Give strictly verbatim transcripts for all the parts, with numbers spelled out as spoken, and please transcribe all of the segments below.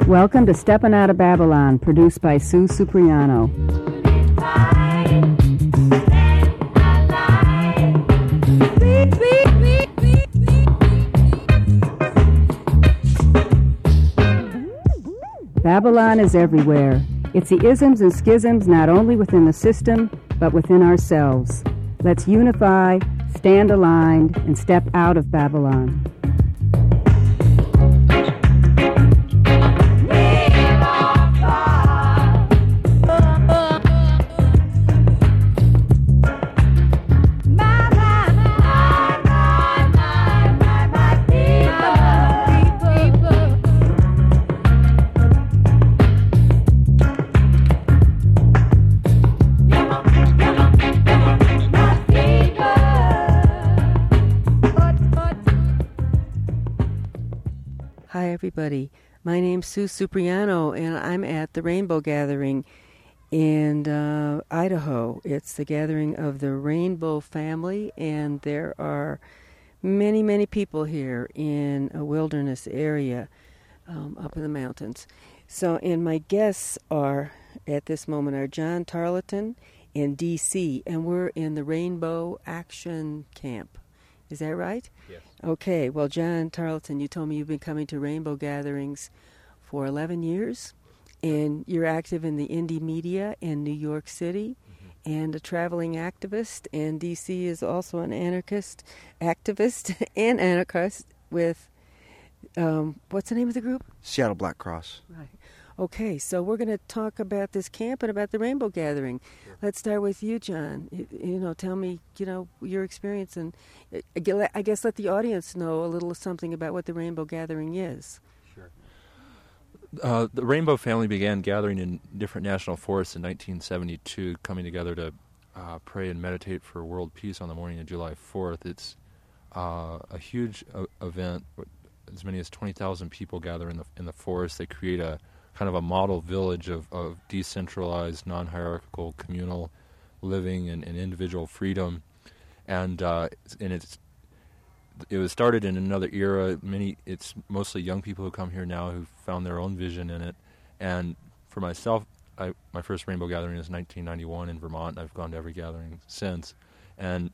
Welcome to Steppin' Out of Babylon, produced by Sue Supriano. Babylon is everywhere. It's the isms and schisms not only within the system, but within ourselves. Let's unify, stand aligned, and step out of Babylon. Hi, everybody. My name's Sue Supriano, and I'm at the Rainbow Gathering in uh, Idaho. It's the gathering of the Rainbow family, and there are many, many people here in a wilderness area um, up in the mountains. So, and my guests are, at this moment, are John Tarleton in D C, and we're in the Rainbow Action Camp. Is that right? Yes. Okay. Well, John Tarleton, you told me you've been coming to Rainbow gatherings for eleven years, and you're active in the indie media in New York City, mm-hmm. and a traveling activist, and D C is also an anarchist activist and anarchist with, um, what's the name of the group? Seattle Black Cross. Right. Okay, so we're going to talk about this camp and about the Rainbow Gathering. Sure. Let's start with you, John. You, you know, tell me, you know, your experience, and I guess let the audience know a little something about what the Rainbow Gathering is. Sure. Uh, the Rainbow family began gathering in different national forests in nineteen seventy-two, coming together to uh, pray and meditate for world peace on the morning of July fourth. It's uh, a huge uh, event. As many as twenty thousand people gather in the in the forest. They create a kind of a model village of, of decentralized, non-hierarchical, communal living and, and individual freedom. And uh, and it's it was started in another era. Many it's mostly young people who come here now who found their own vision in it. And for myself, I, my first Rainbow Gathering was nineteen ninety-one in Vermont. And I've gone to every gathering since. And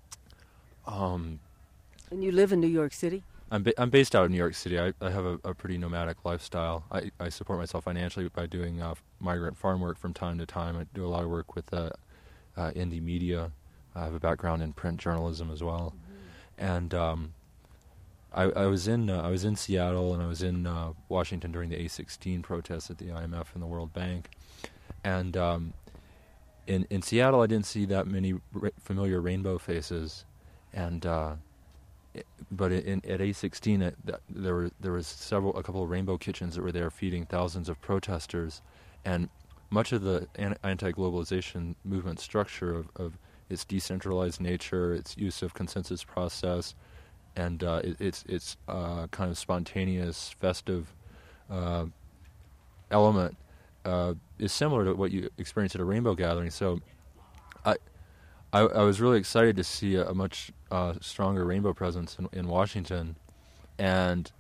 um, and you live in New York City? I'm ba- I'm based out of New York City. I, I have a, a pretty nomadic lifestyle. I, I support myself financially by doing uh, migrant farm work from time to time. I do a lot of work with uh, uh, indie media. I have a background in print journalism as well. Mm-hmm. And um, I, I was in uh, I was in Seattle, and I was in uh, Washington during the A sixteen protests at the I M F and the World Bank. And um, in in Seattle, I didn't see that many ra- familiar rainbow faces, and. Uh, But in, at A sixteen, it, there were there was several a couple of rainbow kitchens that were there feeding thousands of protesters, and much of the anti-globalization movement structure of, of its decentralized nature, its use of consensus process, and uh, it, its its uh, kind of spontaneous, festive uh, element uh, is similar to what you experience at a rainbow gathering. So, I. I, I was really excited to see a, a much uh, stronger rainbow presence in, in Washington, and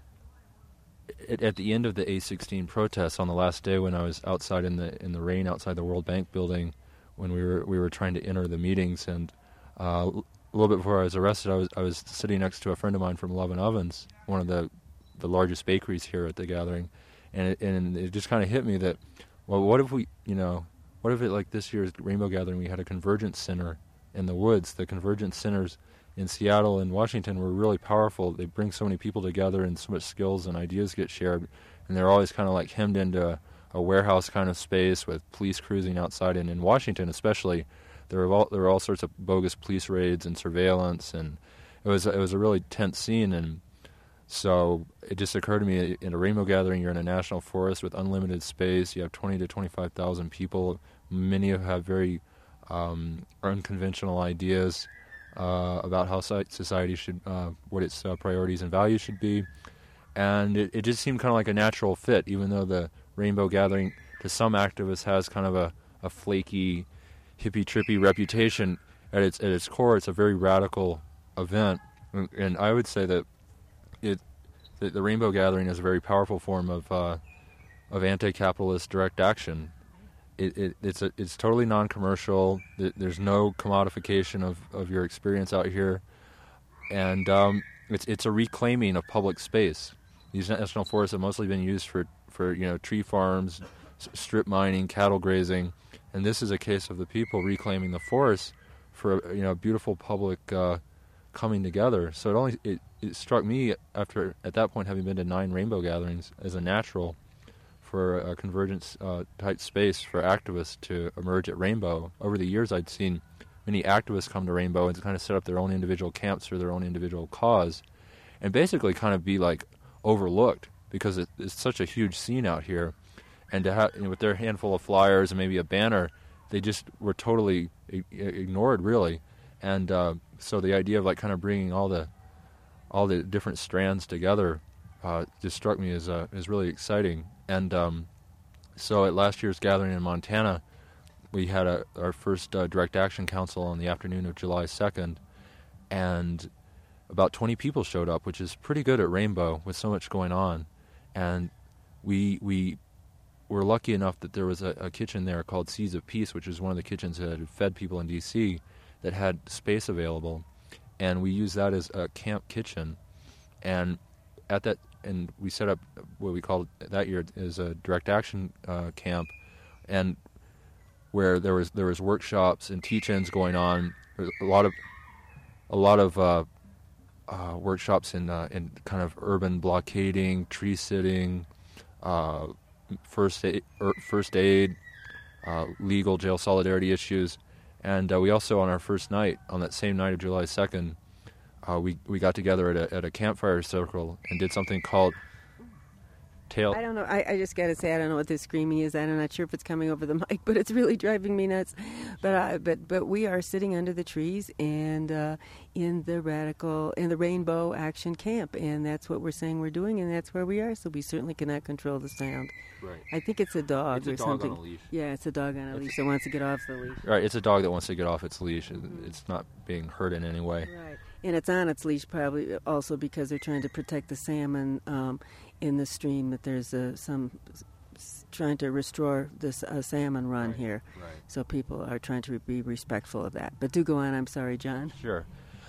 it, at the end of the A sixteen protests, on the last day when I was outside in the in the rain outside the World Bank building, when we were we were trying to enter the meetings, and uh, a little bit before I was arrested, I was I was sitting next to a friend of mine from Love and Ovens, one of the the largest bakeries here at the gathering, and it, and it just kind of hit me that, well, what if we you know. What if it, like this year's Rainbow Gathering, we had a convergence center in the woods? The convergence centers in Seattle and Washington were really powerful. They bring so many people together, and so much skills and ideas get shared. And they're always kind of like hemmed into a, a warehouse kind of space with police cruising outside. And in Washington especially, there were all, there were all sorts of bogus police raids and surveillance. And it was, it was a really tense scene. And so it just occurred to me, in a Rainbow Gathering, you're in a national forest with unlimited space. You have twenty to twenty-five thousand people. Many who have very um, unconventional ideas uh, about how society should, uh, what its uh, priorities and values should be. And it, it just seemed kind of like a natural fit, even though the Rainbow Gathering, to some activists, has kind of a, a flaky, hippie-trippy reputation. At its, at its core, it's a very radical event. And I would say that It, the, the Rainbow Gathering is a very powerful form of uh, of anti-capitalist direct action. It, it, it's a, it's totally non-commercial. There's no commodification of, of your experience out here, and um, it's it's a reclaiming of public space. These national forests have mostly been used for, for you know tree farms, strip mining, cattle grazing, and this is a case of the people reclaiming the forests for you know beautiful public uh, coming together. So it only it, it struck me after at that point having been to nine rainbow gatherings as a natural for a convergence uh, type space for activists to emerge at Rainbow. Over the years, I'd seen many activists come to Rainbow and to kind of set up their own individual camps for their own individual cause, and basically kind of be like overlooked because it, it's such a huge scene out here. And to have, you know, with their handful of flyers and maybe a banner, they just were totally I- ignored, really. And uh, so the idea of like kind of bringing all the all the different strands together uh, just struck me as uh, as really exciting. And um, so at last year's gathering in Montana, we had a, our first uh, Direct Action Council on the afternoon of July second, and about twenty people showed up, which is pretty good at Rainbow with so much going on. And we we were lucky enough that there was a, a kitchen there called Seeds of Peace, which is one of the kitchens that had fed people in D C that had space available, and we used that as a camp kitchen. And at that and we set up what we called that year is a direct action uh, camp, and where there was there was workshops and teach-ins going on. There's a lot of a lot of uh, uh, workshops in uh, in kind of urban blockading, tree sitting, uh, first aid, er, first aid, uh, legal jail solidarity issues, and uh, we also on our first night on that same night of July second. Uh, we we got together at a at a campfire circle and did something called tail. I don't know. I, I just got to say I don't know what this screaming is. I'm not sure if it's coming over the mic, but it's really driving me nuts. But uh, but but we are sitting under the trees and uh, in the radical in the Rainbow Action Camp, and that's what we're saying we're doing, and that's where we are. So we certainly cannot control the sound. Right. I think it's a dog It's a or dog something. on a leash. Yeah, it's a dog on a It's leash that wants to get off the leash. Right. It's a dog that wants to get off its leash. Mm-hmm. It's not being hurt in any way. Right. And it's on its leash probably also because they're trying to protect the salmon um, in the stream, that there's uh, some s- trying to restore this uh, salmon run Right, here. right. So people are trying to be respectful of that. But do go on. I'm sorry, John. Sure.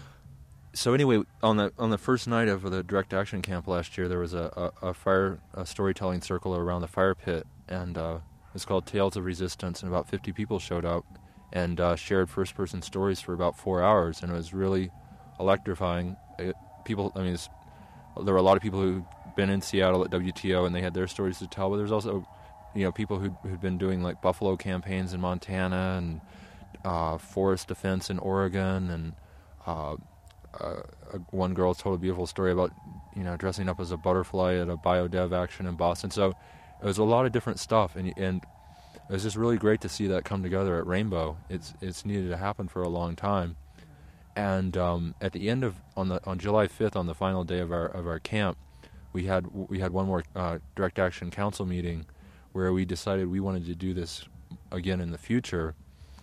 So anyway, on the on the first night of the direct action camp last year, there was a, a, a fire a storytelling circle around the fire pit, and uh, it's called Tales of Resistance, and about fifty people showed up and uh, shared first person stories for about four hours, and it was really electrifying. It, people, I mean, it's, there were a lot of people who'd been in Seattle at W T O, and they had their stories to tell. But there's also, you know, people who'd, who'd been doing like buffalo campaigns in Montana and uh, forest defense in Oregon, and uh, uh, one girl told a beautiful story about, you know, dressing up as a butterfly at a biodev action in Boston. So it was a lot of different stuff, and and it was just really great to see that come together at Rainbow. It's it's needed to happen for a long time. And um, at the end of on the on July fifth, on the final day of our of our camp, we had we had one more uh, direct action council meeting, where we decided we wanted to do this again in the future,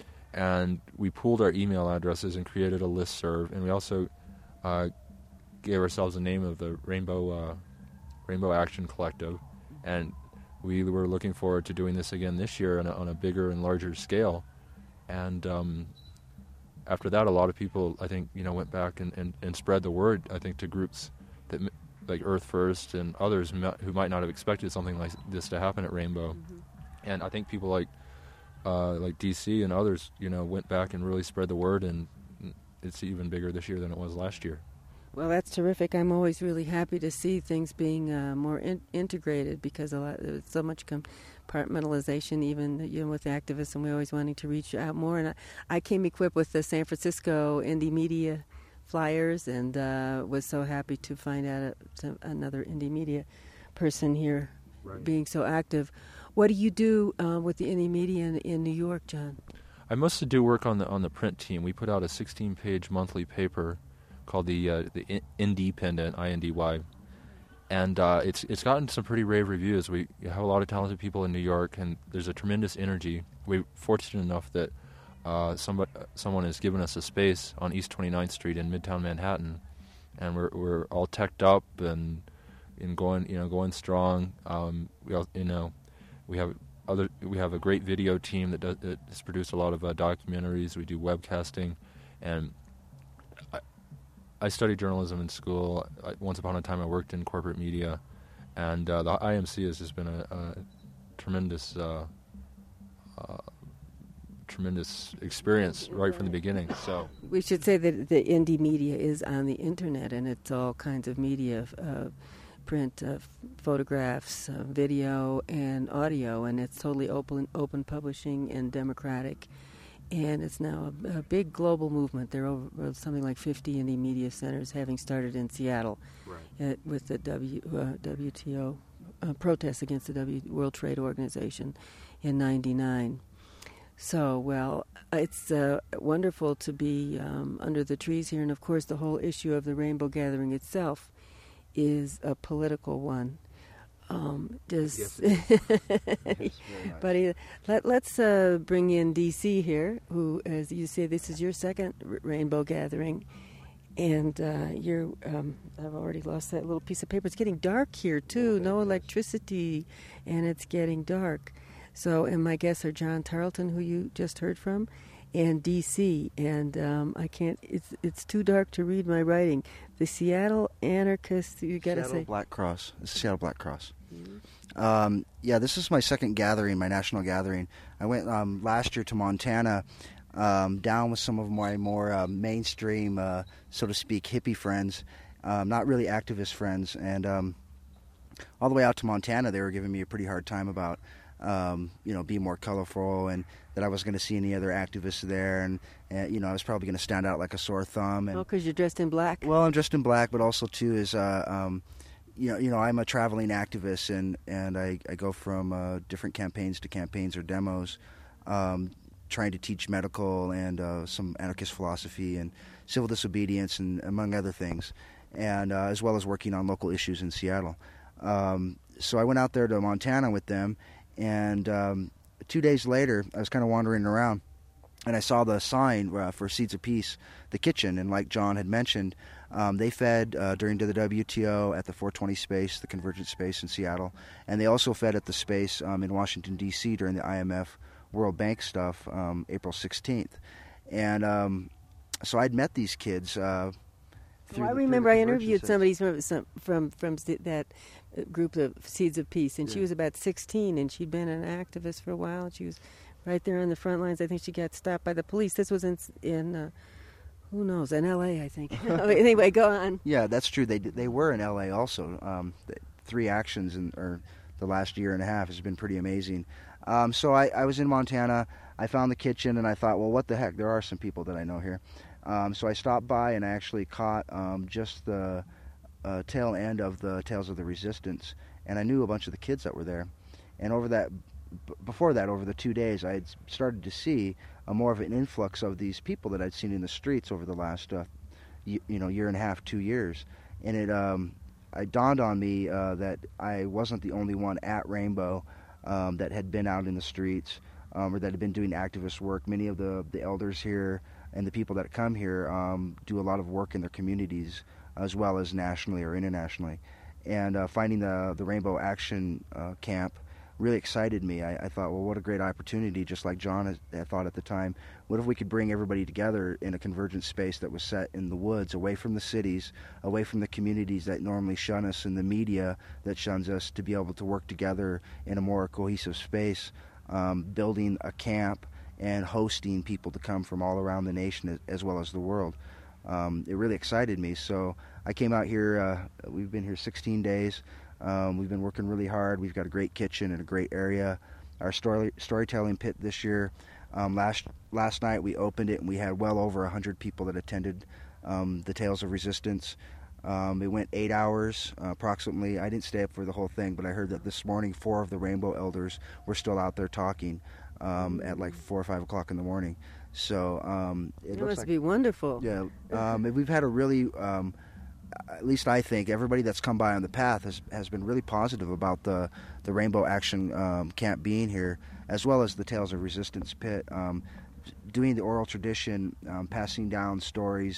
and we pooled our email addresses and created a listserv, and we also uh, gave ourselves the name of the Rainbow uh, Rainbow Action Collective, and we were looking forward to doing this again this year on a, on a bigger and larger scale, and. Um, After that, a lot of people, I think, you know, went back and, and, and spread the word, I think, to groups that, like Earth First and others who might not have expected something like this to happen at Rainbow. Mm-hmm. And I think people like uh, like D C and others, you know, went back and really spread the word, and it's even bigger this year than it was last year. Well, that's terrific. I'm always really happy to see things being uh, more in- integrated, because a lot, there's so much compartmentalization, even you know, with activists, and we're always wanting to reach out more. And I, I came equipped with the San Francisco Indie Media flyers, and uh, was so happy to find out a, to another Indie Media person here right. being so active. What do you do uh, with the Indie Media in, in New York, John? I mostly do work on the on the print team. We put out a sixteen-page monthly paper called the uh, the Independent, I N D Y, and uh, it's it's gotten some pretty rave reviews. We have a lot of talented people in New York, and there's a tremendous energy. We're fortunate enough that uh, somebody, someone has given us a space on East twenty-ninth Street in Midtown Manhattan, and we're we're all teched up and and going you know going strong. Um, we all, you know we have other we have a great video team that does that has produced a lot of uh, documentaries. We do webcasting, and I, I studied journalism in school. I, once upon a time, I worked in corporate media, and uh, the I M C has just been a, a tremendous, uh, uh, tremendous experience right from the beginning. So we should say that the indie media is on the internet, and it's all kinds of media, uh, print, uh, photographs, uh, video, and audio, and it's totally open, open publishing and democratic. And it's now a, a big global movement. There are over, something like fifty indie media centers, having started in Seattle, right. uh, with the w, uh, W T O uh, protests against the w, World Trade Organization in ninety-nine. So, well, it's uh, wonderful to be um, under the trees here, and of course, the whole issue of the Rainbow Gathering itself is a political one. Um, does yes, nice. But uh, let, let's uh, bring in D C here, who, as you say, this is your second r- Rainbow Gathering, and uh, you're. Um, I've already lost that little piece of paper. It's getting dark here too. Oh, no electricity, and it's getting dark. So, and my guests are John Tarleton, who you just heard from, and D C, and um, I can't. It's it's too dark to read my writing. The Seattle Anarchists. You got to say Seattle Black Cross. It's the Seattle Black Cross. Mm-hmm. Um, yeah, this is my second gathering, my national gathering. I went um, last year to Montana, um, down with some of my more uh, mainstream, uh, so to speak, hippie friends, um, not really activist friends, and um, all the way out to Montana, they were giving me a pretty hard time about, um, you know, being more colorful and that I wasn't going to see any other activists there, and, and you know, I was probably going to stand out like a sore thumb. And, oh, because you're dressed in black? Well, I'm dressed in black, but also, too, is... Uh, um, You know, you know, I'm a traveling activist, and, and I, I go from uh, different campaigns to campaigns or demos, um, trying to teach medical and uh, some anarchist philosophy and civil disobedience, and among other things, and uh, as well as working on local issues in Seattle. Um, so I went out there to Montana with them, and um, two days later, I was kind of wandering around, and I saw the sign uh, for Seeds of Peace, the kitchen, and like John had mentioned, Um, they fed uh, during the W T O at the four twenty space, the Convergent space in Seattle, and they also fed at the space um, in Washington, D C during the I M F World Bank stuff, um, April sixteenth. And um, so I'd met these kids. Uh, well, I the, remember I interviewed somebody from, some, from, from that group of Seeds of Peace, and yeah. She was about sixteen, and she'd been an activist for a while, and she was right there on the front lines. I think she got stopped by the police. This was in... in uh, Who knows? In L A, I think. Anyway, go on. Yeah, that's true. They they were in L A also. Um, three actions in or the last year and a half has been pretty amazing. Um, so I, I was in Montana. I found the kitchen, and I thought, well, what the heck? There are some people that I know here. Um, so I stopped by, and I actually caught um, just the uh, tail end of the Tales of the Resistance, and I knew a bunch of the kids that were there. And over that, b- before that, over the two days, I had started to see a more of an influx of these people that I'd seen in the streets over the last, uh, y- you know, year and a half, two years, and it, um, it dawned on me uh, that I wasn't the only one at Rainbow um, that had been out in the streets um, or that had been doing activist work. Many of the the elders here and the people that come here um, do a lot of work in their communities as well as nationally or internationally, and uh, finding the the Rainbow Action uh, Camp really excited me. I, I thought, well, what a great opportunity, just like John had, had thought at the time. What if we could bring everybody together in a convergent space that was set in the woods, away from the cities, away from the communities that normally shun us and the media that shuns us, to be able to work together in a more cohesive space, um, building a camp and hosting people to come from all around the nation as, as well as the world. Um, it really excited me. So I came out here. Uh, we've been here sixteen days. Um, we've been working really hard. We've got a great kitchen and a great area. Our story storytelling pit this year, um, last last night we opened it, and we had well over one hundred people that attended um, the Tales of Resistance. Um, it went eight hours uh, approximately. I didn't stay up for the whole thing, but I heard that this morning four of the Rainbow Elders were still out there talking um, at like four or five o'clock in the morning. So um, it, it looks must like, be wonderful. Yeah, um, and we've had a really... Um, at least I think everybody that's come by on the path has has been really positive about the the Rainbow Action um, Camp being here, as well as the Tales of Resistance pit, um, doing the oral tradition, um, passing down stories,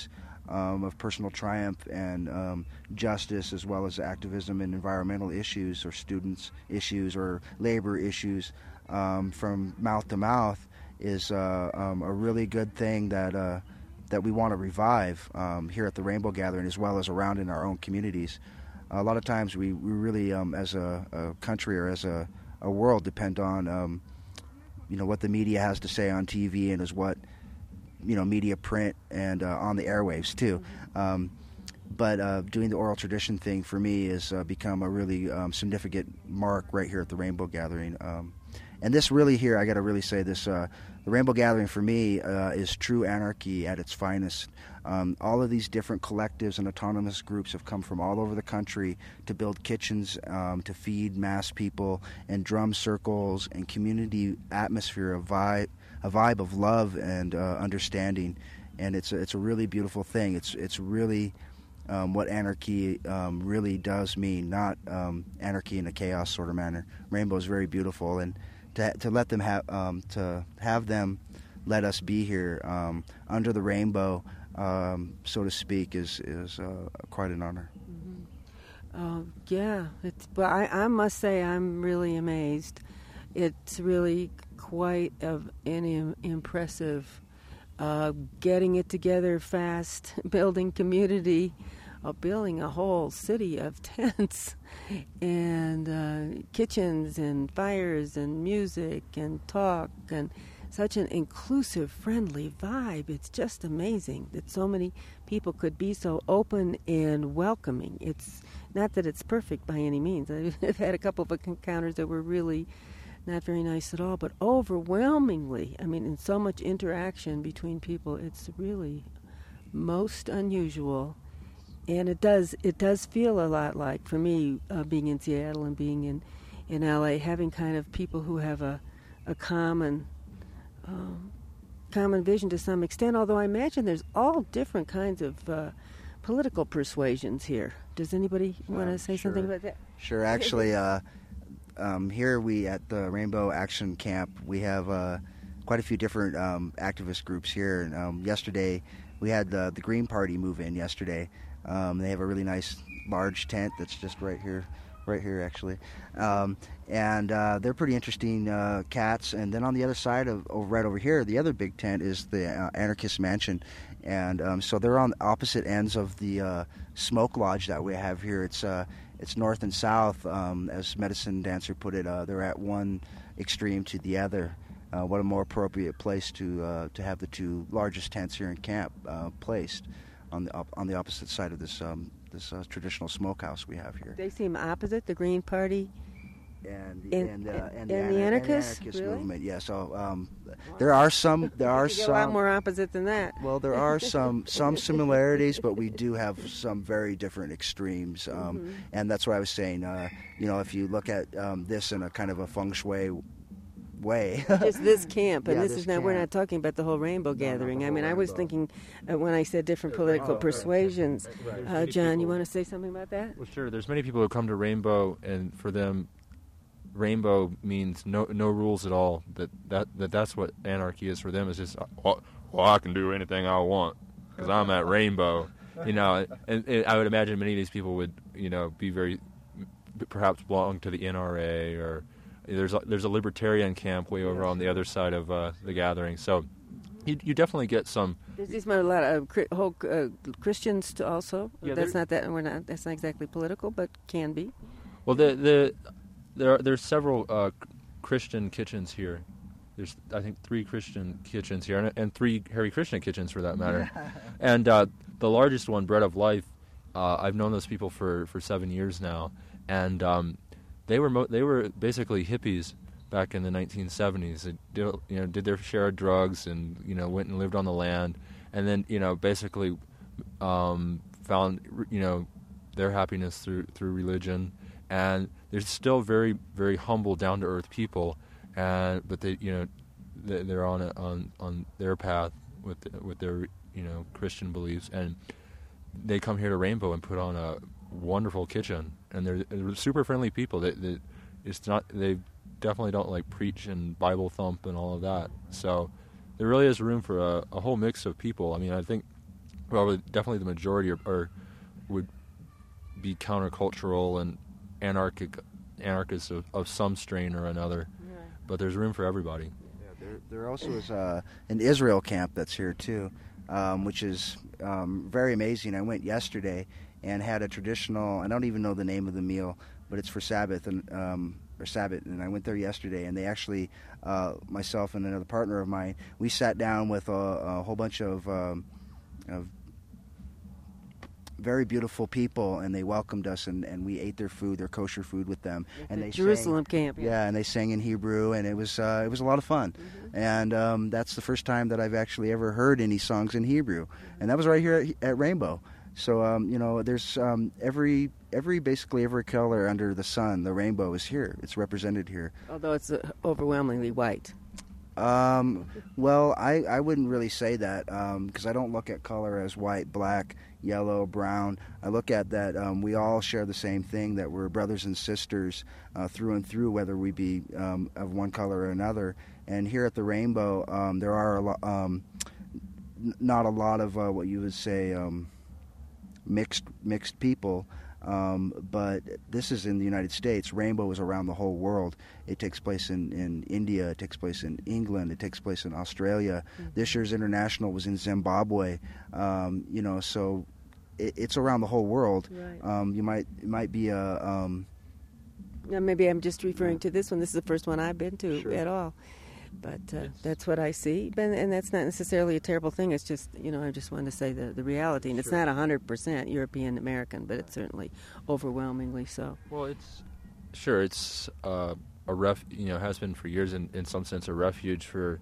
um, of personal triumph and um, justice, as well as activism in environmental issues or students' issues or labor issues um, from mouth to mouth is uh, um, a really good thing that uh, that we want to revive um, here at the Rainbow Gathering, as well as around in our own communities. A lot of times we, we really, um, as a, a country or as a, a world, depend on um, you know what the media has to say on T V and is what you know media print and uh, on the airwaves too. Um, but uh, doing the oral tradition thing for me has uh, become a really um, significant mark right here at the Rainbow Gathering. Um, and this really here, I got to really say this, uh, the Rainbow Gathering for me uh, is true anarchy at its finest. Um, all of these different collectives and autonomous groups have come from all over the country to build kitchens, um, to feed mass people, and drum circles and community atmosphere, a vibe, a vibe of love and uh, understanding. And it's a, it's a really beautiful thing. It's it's really um, what anarchy um, really does mean, not um, anarchy in a chaos sort of manner. Rainbow is very beautiful, and to to let them have um, to have them let us be here um, under the rainbow, um, so to speak, is is uh, quite an honor. Mm-hmm. Uh, yeah, it's, but I, I must say I'm really amazed. It's really quite of an im- impressive. Uh, getting it together fast, building community, uh, building a whole city of tents, and uh, kitchens and fires and music and talk, and such an inclusive, friendly vibe. It's just amazing that so many people could be so open and welcoming. It's not that it's perfect by any means. I've had a couple of encounters that were really not very nice at all, but overwhelmingly, I mean, in so much interaction between people, it's really most unusual. And it does it does feel a lot like, for me, uh, being in Seattle and being in, in L A, having kind of people who have a, a common um, common vision to some extent, although I imagine there's all different kinds of uh, political persuasions here. Does anybody want to Uh, say sure. something about that? Sure. Actually, uh, um, here we at the Rainbow Action Camp, we have uh, quite a few different um, activist groups here. And um, yesterday, we had the, the Green Party move in yesterday. Um, they have a really nice large tent that's just right here, right here actually. Um, and uh, they're pretty interesting uh, cats. And then on the other side of over, right over here, the other big tent is the uh, Anarchist Mansion. And um, so they're on opposite ends of the uh, smoke lodge that we have here. It's uh, it's north and south, um, as Medicine Dancer put it. Uh, they're at one extreme to the other. Uh, what a more appropriate place to uh, to have the two largest tents here in camp uh, placed on the op- on the opposite side of this um, this uh, traditional smokehouse we have here. They seem opposite, the Green Party And the, and, and, uh, and, and the, the anar- anarchists, and anarchist really? movement. Yeah. So um, there are some there are You get some a lot more opposite than that. Well, there are some some similarities, but we do have some very different extremes, um, Mm-hmm. and that's what I was saying. Uh, you know, if you look at um, this in a kind of a feng shui way, Just this camp, and Yeah, this, this is not. We're camp. not talking about the whole Rainbow not the Gathering. I whole mean, I was rainbow. thinking uh, when I said different political Oh, right. persuasions. Right. Uh, Many John, you people- want to say something about that? Well, sure. There's many people who come to Rainbow, and for them, Rainbow means no no rules at all. That that, that that's what anarchy is for them. Is just well, well I can do anything I want because I'm at Rainbow, you know. And, and I would imagine many of these people would, you know, be very perhaps belong to the N R A, or there's a, there's a libertarian camp way over on the other side of uh, the gathering. So you you definitely get some. There's these a lot of cri- whole uh, Christians too also. Yeah, that's there- not that. We're not. That's not exactly political, but can be. Well, the the there are there's several uh, Christian kitchens here. There's I think three Christian kitchens here, and, and three Hare Krishna kitchens for that matter. And uh, the largest one, Bread of Life, uh, I've known those people for, for seven years now, and um, they were mo- they were basically hippies back in the nineteen seventies. They did, you know did their share of drugs, and you know went and lived on the land, and then you know basically um, found you know their happiness through through religion. And they're still very, very humble, down-to-earth people, and but they, you know, they, they're on a, on on their path with with their you know Christian beliefs, and they come here to Rainbow and put on a wonderful kitchen, and they're, they're super friendly people. They, they, it's not they definitely don't like preach and Bible thump and all of that. So there really is room for a, a whole mix of people. I mean, I think probably definitely the majority are, are would be countercultural and anarchic anarchists of, of some strain or another. Right. But there's room for everybody. Yeah, there, there also is uh, an Israel camp that's here too, um, which is um, very amazing. I went yesterday and had a traditional, I don't even know the name of the meal, but it's for Sabbath and um, or Sabbath, and I went there yesterday, and they actually, uh, myself and another partner of mine, we sat down with a, a whole bunch of, um, of very beautiful people, and they welcomed us, and, and we ate their food, their kosher food with them. Like and the they Jerusalem sang, camp. Yeah. yeah, and they sang in Hebrew, and it was uh, it was a lot of fun. Mm-hmm. And um, that's the first time that I've actually ever heard any songs in Hebrew, mm-hmm. and that was right here at, at Rainbow. So um, you know, there's um, every every basically every color under the sun, the rainbow is here. It's represented here. Although it's uh, overwhelmingly white. Um, well, I, I wouldn't really say that because um, I don't look at color as white, black, yellow, brown. I look at that um, we all share the same thing, that we're brothers and sisters uh, through and through, whether we be um, of one color or another. And here at the Rainbow, um, there are a lo- um, n- not a lot of uh, what you would say um, mixed mixed people. Um, but this is in the United States. Rainbow is around the whole world. It takes place in, in India. It takes place in England. It takes place in Australia. Mm-hmm. This year's international was in Zimbabwe. Um, you know, so it, it's around the whole world. Right. Um, you might it might be a. Um, now maybe I'm just referring yeah. to this one. This is the first one I've been to sure. at all. But uh, that's what I see, and, and that's not necessarily a terrible thing. It's just, you know, I just wanted to say the, the reality, and sure. it's not one hundred percent European American, but it's certainly overwhelmingly so. Well, it's sure it's uh, a ref, you know, has been for years in, in some sense a refuge for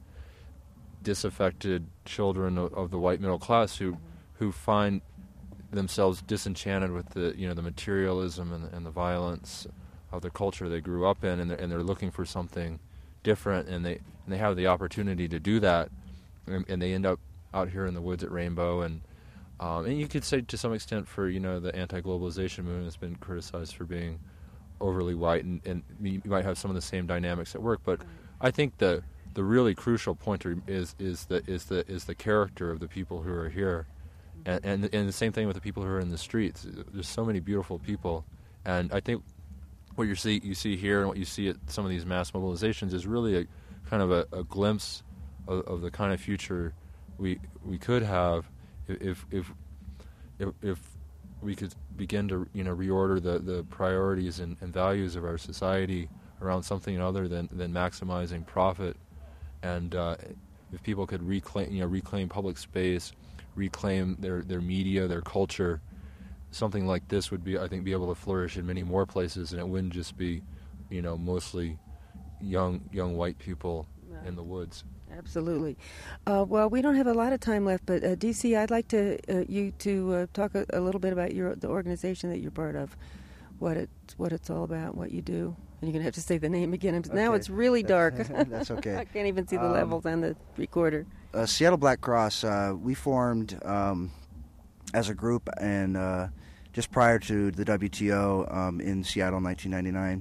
disaffected children of, of the white middle class who mm-hmm. who find themselves disenchanted with the you know the materialism and, and the violence of the culture they grew up in, and they're, and they're looking for something different, and they and they have the opportunity to do that, and, and they end up out here in the woods at Rainbow, and um, and you could say to some extent for you know the anti-globalization movement has been criticized for being overly white, and, and you might have some of the same dynamics at work, but I think the the really crucial point is is the is the is the character of the people who are here, and and, and the same thing with the people who are in the streets. There's so many beautiful people, and I think what you see you see here and what you see at some of these mass mobilizations is really a kind of a, a glimpse of, of the kind of future we we could have if if if, if we could begin to you know reorder the, the priorities and, and values of our society around something other than, than maximizing profit, and uh, if people could reclaim you know reclaim public space, reclaim their, their media, their culture. Something like this would be, I think, be able to flourish in many more places, and it wouldn't just be, you know, mostly young young white people right. in the woods. Absolutely. Uh, well, we don't have a lot of time left, but uh, D C, I'd like to uh, you to uh, talk a, a little bit about your the organization that you're part of, what it what it's all about, what you do. And you're gonna have to say the name again. Okay. Now it's really dark. That's okay. I can't even see the um, levels on the recorder. Uh, Seattle Black Cross. Uh, we formed. Um, as a group, and uh, just prior to the W T O um, in Seattle in nineteen ninety-nine.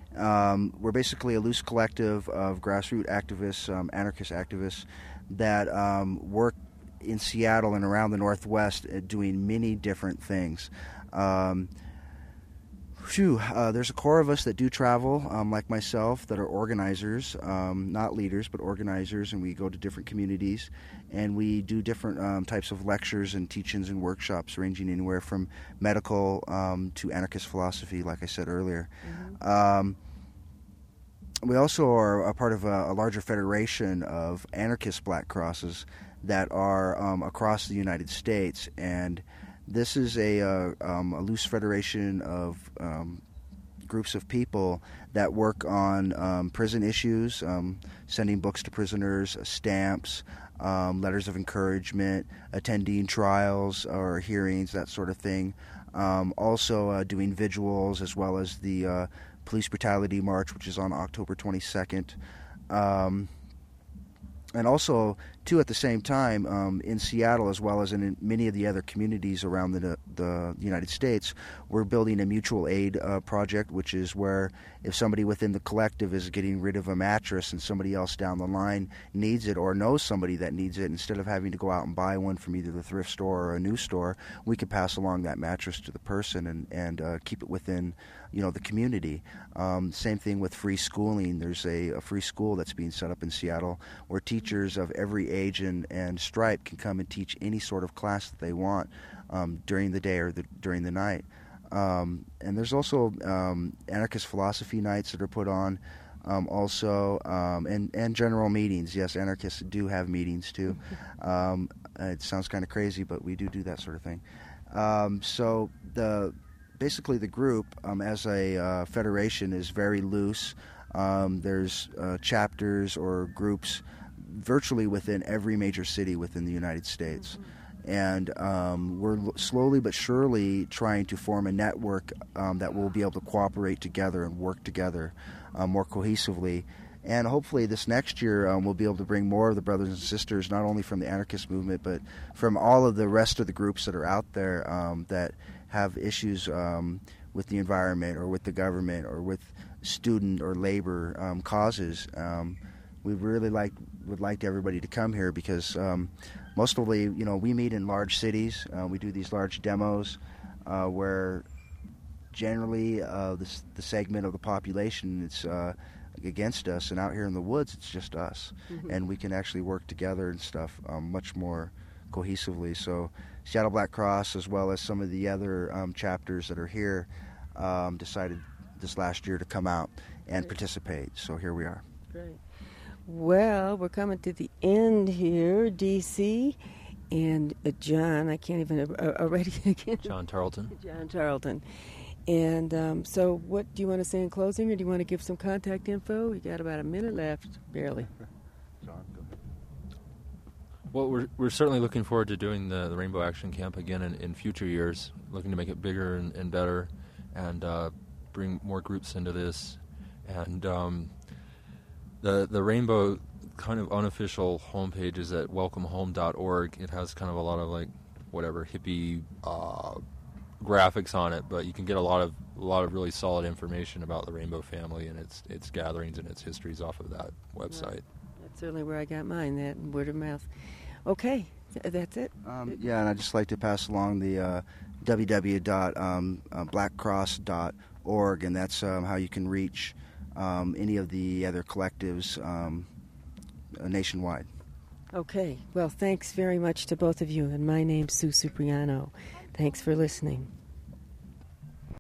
Um, we're basically a loose collective of grassroots activists, um, anarchist activists, that um, work in Seattle and around the Northwest uh, doing many different things. Um, Phew, uh, there's a core of us that do travel, um, like myself, that are organizers, um, not leaders, but organizers, and we go to different communities, and we do different um, types of lectures and teach-ins and workshops, ranging anywhere from medical um, to anarchist philosophy, like I said earlier. Mm-hmm. Um, we also are a part of a, a larger federation of anarchist Black Crosses that are um, across the United States, and this is a, uh, um, a loose federation of um, groups of people that work on um, prison issues, um, sending books to prisoners, stamps, um, letters of encouragement, attending trials or hearings, that sort of thing. Um, also uh, doing vigils, as well as the uh, Police Brutality March, which is on October twenty-second. Um, And also, too, at the same time, um, in Seattle, as well as in many of the other communities around the the United States, we're building a mutual aid uh, project, which is where if somebody within the collective is getting rid of a mattress and somebody else down the line needs it or knows somebody that needs it, instead of having to go out and buy one from either the thrift store or a new store, we could pass along that mattress to the person and, and uh, keep it within, you know, the community. Um, same thing with free schooling. There's a, a free school that's being set up in Seattle where teachers of every age and, and stripe can come and teach any sort of class that they want um, during the day or the, during the night. Um, and there's also um, anarchist philosophy nights that are put on um, also, um, and, and general meetings. Yes, anarchists do have meetings too. Um, it sounds kind of crazy, but we do do that sort of thing. Um, so the basically the group um, as a uh, federation is very loose. Um, there's uh, chapters or groups virtually within every major city within the United States. Mm-hmm. And um, we're slowly but surely trying to form a network um, that will be able to cooperate together and work together uh, more cohesively. And hopefully this next year um, we'll be able to bring more of the brothers and sisters, not only from the anarchist movement, but from all of the rest of the groups that are out there um, that have issues um, with the environment or with the government or with student or labor um, causes. Um, we really like would like everybody to come here because um, mostly, you know, we meet in large cities. Uh, we do these large demos uh, where generally uh, the, the segment of the population it's uh, against us, and out here in the woods it's just us, mm-hmm. and we can actually work together and stuff um, much more cohesively. So Seattle Black Cross, as well as some of the other um, chapters that are here, um, decided this last year to come out and Great. participate. So here we are. Great. Well, we're coming to the end here, D C, and uh, John, I can't even uh, already again. John Tarleton. John Tarleton. And um, so what do you want to say in closing, or do you want to give some contact info? You got about a minute left, barely. John, go ahead. Well, we're we're certainly looking forward to doing the, the Rainbow Action Camp again in, in future years, looking to make it bigger and, and better and uh, bring more groups into this. And um, the the Rainbow kind of unofficial homepage is at welcome home dot org. It has kind of a lot of like whatever hippie uh, graphics on it, but you can get a lot of a lot of really solid information about the Rainbow family and its its gatherings and its histories off of that website. Right. That's certainly where I got mine, that word of mouth. Okay, th- that's it. Um, yeah, and I'd just like to pass along the uh, w w w dot black cross dot org, and that's um, how you can reach um, any of the other collectives um, uh, nationwide. Okay, well, thanks very much to both of you, and my name's Sue Cipriano. Thanks for listening.